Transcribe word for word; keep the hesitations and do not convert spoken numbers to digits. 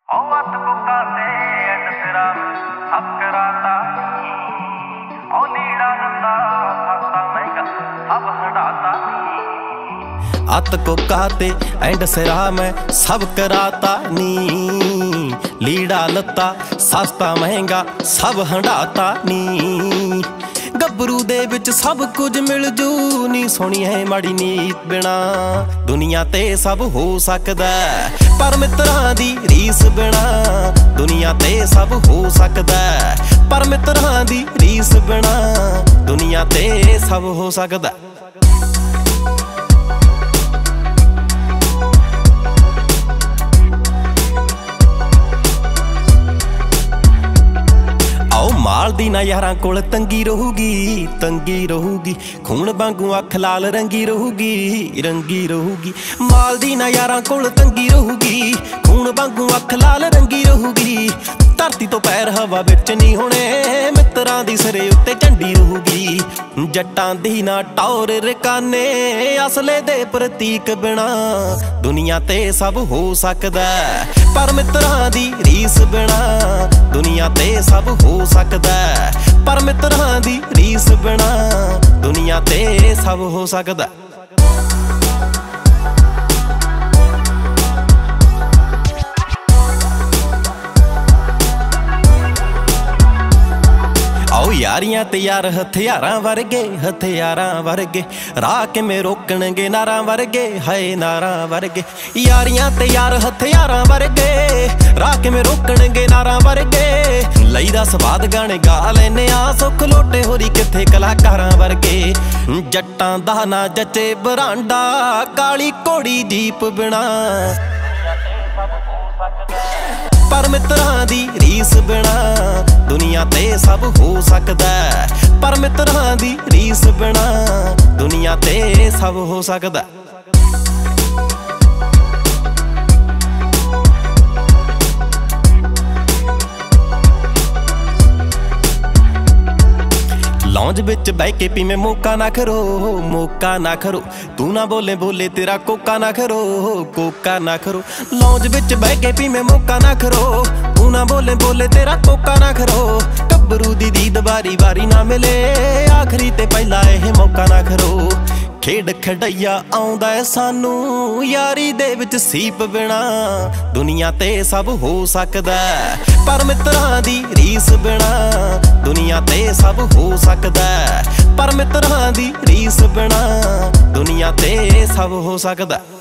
औवत को काटे एंड सिरा अब कराता ओ लीड़ा नंदा सस्ता महंगा अब हटाता अत को कहते एंड सिरा में सब कराता नी लीड़ा लत्ता सस्ता महंगा सब हंडाता नी गबरू दे विच सब कुछ मिल जू नी सोनी है माड़ी नीत बिना दुनिया ते सब हो सकदा पर मित्रां दी रीस बिना दुनिया ते सब हो सकदा पर मित्रां दी रीस बिना दुनिया ते सब हो सकदा। माल दी ना यारां कोल तंगी रहूगी तंगी रहूगी खून वांगू अख लाल रंगी रहूगी रंगी रहूगी माल दी ना यारां कोल तंगी रहूगी खून वांगू अख लाल रंगी रहूगी धरती तो पैर हवा विच नहीं होने मित्रां दी सिरे उत्ते झंडी रहूगी जट्टां दी ना टौर रकाने असले दे प्रतीक बिना दुनिया ते सब हो सकदा पर मित्रां दी रीस बिना दुनिया ते सब हो सकदा पर मित्रां दी रीस बिना दुनिया ते सब हो सकदा। आओ यारियां ते यार हथियारां वर्गे हथियारां वर्गे राह किवें रोकणगे नारां वर्गे हाय नारां वर्गे यारियां ते यार हथियारां वर्गे राह किवें रोकणगे नारां वर्गे लईदा स्वाद गाने गा लैने आ सुख लोटे होरी किथे कलाकारां वर्गे जट्टां दा ना जचे बरांडा काली घोड़ी जीप बिना पर मित्रां दी रीस बिना दुनिया ते सब हो सकदा पर मित्रां दी रीस बिना दुनिया ते सब हो सकदा। लॉन्ज बिच बह के पीवे मौका ना खरो मौका ना खरो तू ना बोले बोले तेरा कोका ना खरो कोका ना खरो लॉन्ज बिच बह के पीवे मौका ना खरो तू ना बोले बोले तेरा कोका ना खरो गबरू दी दीद बारी बारी ना मिले आखरी ते पहला यह मौका ना खरो खेड खड़ैया आउंदा है सानू यारी दे विच सीप बिना दुनिया ते सब हो सकदा पर मित्रां दी रीस बिना दुनिया ते सब हो सकदा पर मित्रां दी रीस बिना दुनिया ते सब हो सकदा।